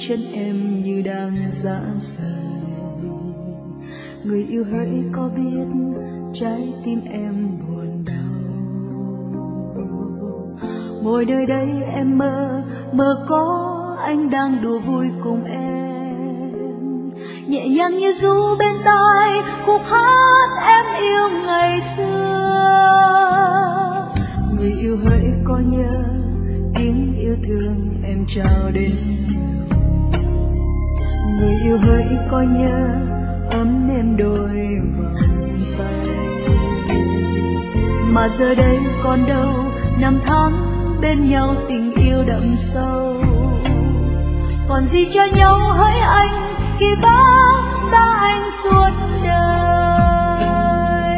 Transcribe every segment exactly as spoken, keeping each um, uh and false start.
chân em như đang dã rời. Người yêu hỡi có biết trái tim em buồn đau. Ngồi nơi đây em mơ, mơ có anh đang đùa vui cùng em, nhẹ nhàng như ru bên tai khúc hát em yêu ngày xưa. Người yêu hỡi có nhớ tiếng yêu thương em trao đến. Người yêu hỡi có nhớ ấm êm đôi vòng tay. Mà giờ đây còn đâu năm tháng bên nhau tình yêu đậm sâu. Còn gì cho nhau hỡi anh khi bác xa anh suốt đời.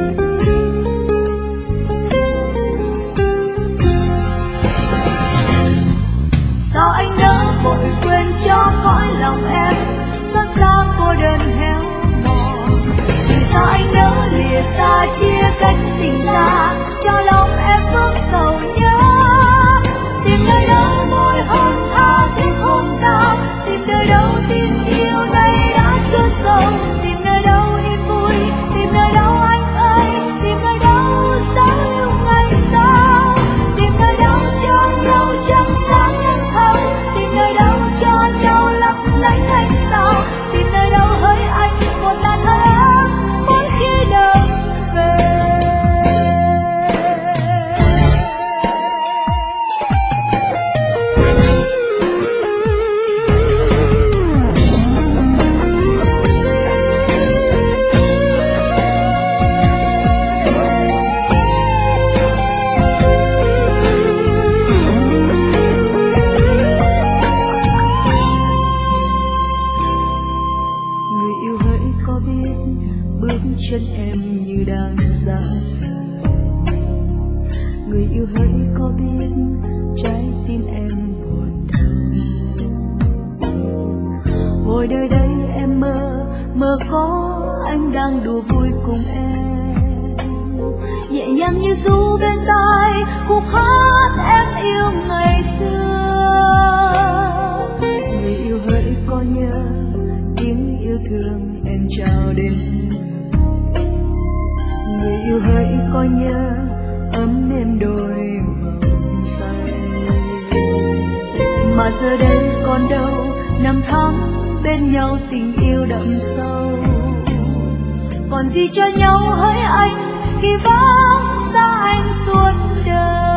Sao anh nỡ vội quên cho cõi lòng em xót xa cô đơn héo mòn. Vì sao anh nỡ lìa xa chia cách tình ta cho lòng em bước cầu nhớ. Tìm nơi đâu môi hôn tha thiết hôn ta, tìm nơi đâu tình yêu này đã chứa sâu. Tìm nơi đâu yên vui, tìm nơi đâu anh ơi, tìm nơi đâu dấu yêu ngày sau. Tìm nơi đâu cho nhau trăm tháng em thâu, tìm nơi đâu cho nhau lấp lánh ánh sao. Tìm nơi đâu hỡi anh một làn hơi ấm mỗi khi đêm về. Chân em như đang dã rời. Người yêu hỡi có biết trái tim em buồn đau. Ngồi nơi đây em mơ, mơ có anh đang đùa vui cùng em, nhẹ nhàng như ru bên tai khúc hát em yêu ngày xưa. Người yêu hỡi có nhớ tiếng yêu thương em trao đến. Người yêu hỡi có nhớ ấm êm đôi vòng tay. Mà giờ đây còn đâu năm tháng bên nhau tình yêu đậm sâu. Còn gì cho nhau hỡi anh khi vắng xa anh suốt đời.